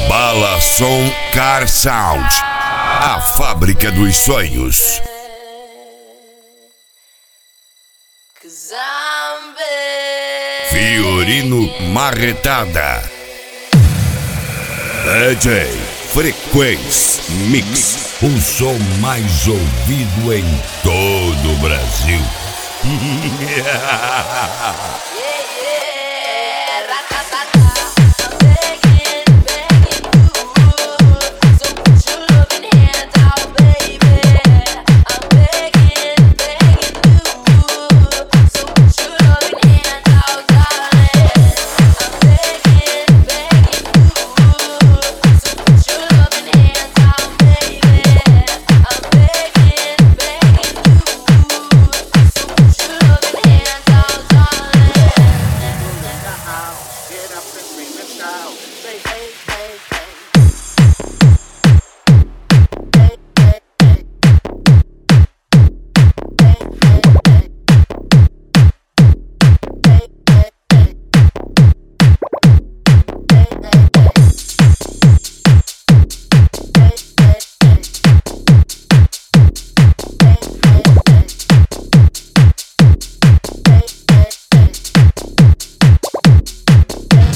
Balason Car Sound, a fábrica dos sonhos. Fiorino Marretada, DJ Frequência Mix, o som mais ouvido em todo o Brasil. Say hey, hey,